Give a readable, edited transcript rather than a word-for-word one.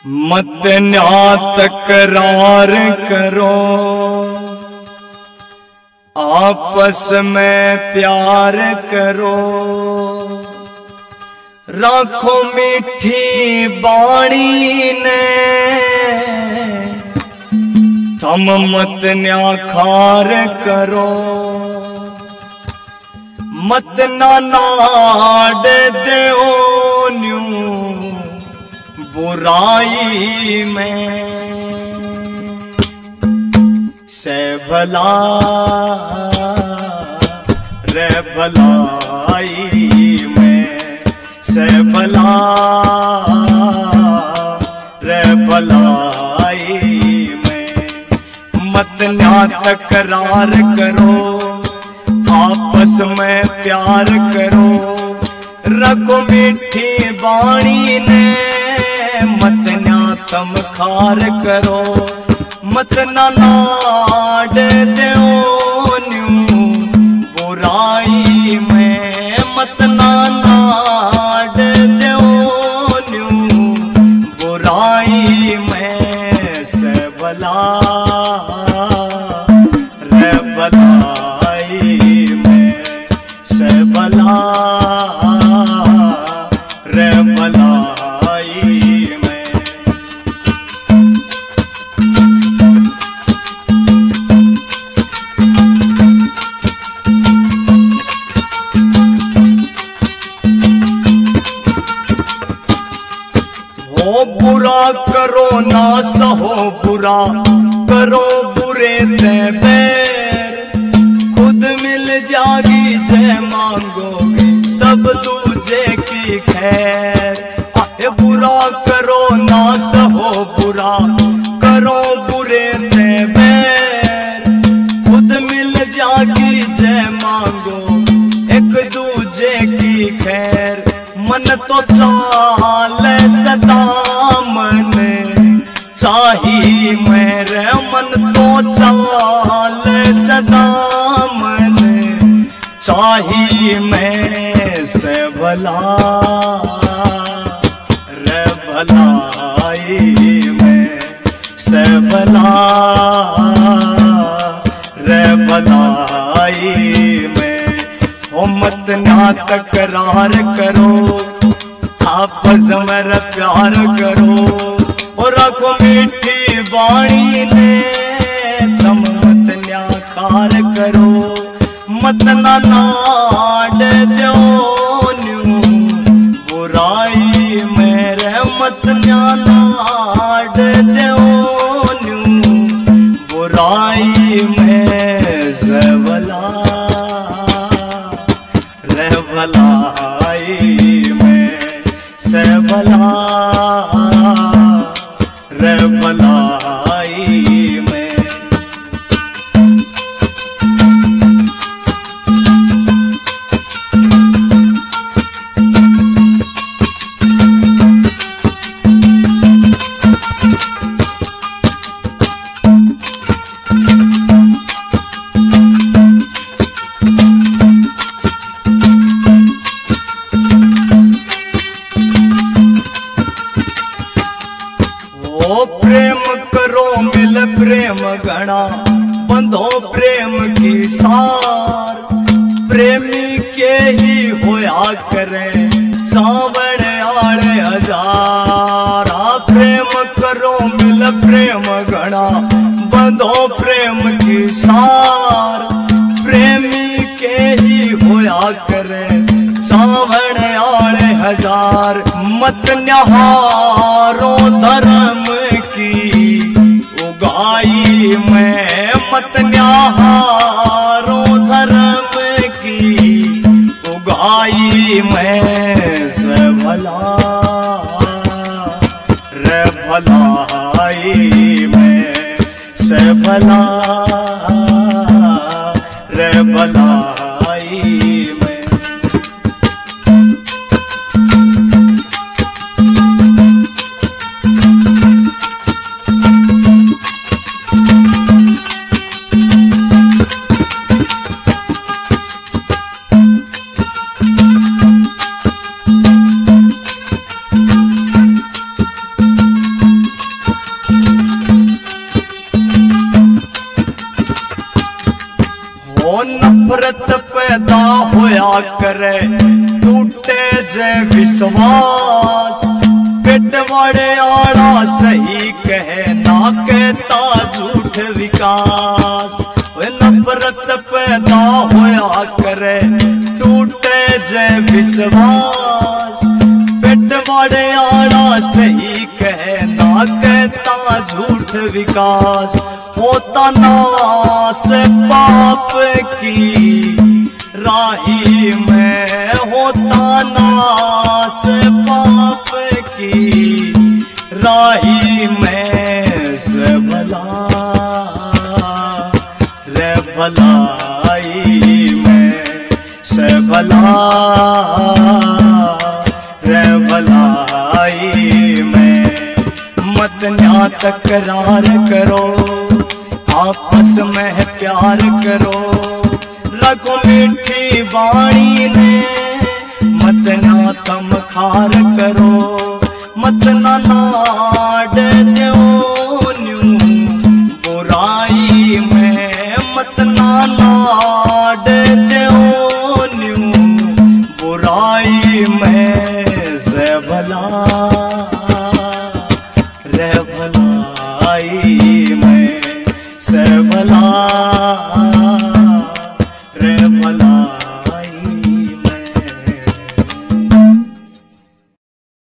मत न्या तकरार करो, आपस में प्यार करो, राखो मीठी बाणी ने, थम मत न्या खार करो, मत ना नाड देओ न्यू बुराई में, से भला रे भलाई में, से भला रे भलाई में। मत न्या तकरार करो, आपस में प्यार करो, रखो मीठी बाणी ने, मत न्या तम खार करो, मत ना नाड देओ न्यू बुराई में, मत ना नाड देओ न्यू बुराई में, से भला रे भलाई में, से भला रे भलाई में। हो बुरा करो ना सहो बुरा, करो बुरे ते बैर, खुद मिल जागी जय मांगोगे सब दूजे की खैर। आए बुरा करो ना सहो बुरा, करो बुरे ते बैर, खुद मिल जागी जय मांगो एक दूजे की खैर। मन तो चाल सदा मन चाही मेरे, मन तो चाल सदा मन चाही मैं, से भला रे भलाई में, से भला रे भलाई में। ओ मत न्या तकरार करो, आपस में प्यार करो, और रखो मीठी बाणी ने, तम मत न्या खार करो, मत ना नाड देओ न्यू बुराई मेरे, मत न्या नाड देओ न्यू बुराई में, से भला रे भलाई में, से भला रे भलाई में। ओ प्रेम करो मिल प्रेम गणा, बंधो प्रेम की सार, प्रेमी के ही होया करे चावड़ आड़े हजार। प्रेम करो मिल प्रेम गणा, बंधो प्रेम की सार, प्रेमी के ही होया करे चावड़ आड़े हजार। मत न्याहारो धर्म की उगाई में, मत न्याहारो धर्म की उगाई में, से भला रे भलाई में, से भला रे भलाई में। नफरत पैदा होया करे, टूटे जे विश्वास। पेट वाले आड़ा सही कहे, ना कहता झूठ विकास। नफरत पैदा होया करे, टूटे जे विश्वास। पेट वाले आड़ा सही कहे, ना कहता झूठ विकास। होता नास पाप की राही में, होता नास पाप की राही में। से भला रे भलाई में, से भला रे भलाई में। मत न्या तकरार करो, आपस में प्यार करो। रखो मीठी वाणी ने, मत ना तम खार करो। मत ना लाड द्यो न्यू बुराई में, मत ना लाड द्यो न्यू बुराई में। से भला रे भलाई में, से